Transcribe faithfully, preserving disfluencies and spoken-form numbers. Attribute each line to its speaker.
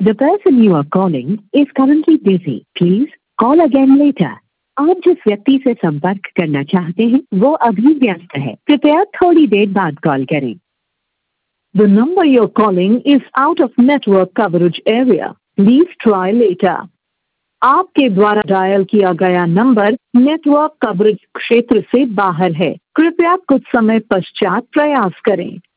Speaker 1: The person you are calling is currently busy. Please call again later. आप जिस व्यक्ति से संपर्क करना चाहते हैं वो अभी व्यस्त है, कृपया थोड़ी देर बाद कॉल करें। The number you're calling is out of network coverage area. Please try later. आपके द्वारा डायल किया गया नंबर नेटवर्क कवरेज क्षेत्र से बाहर है, कृपया कुछ समय पश्चात प्रयास करें।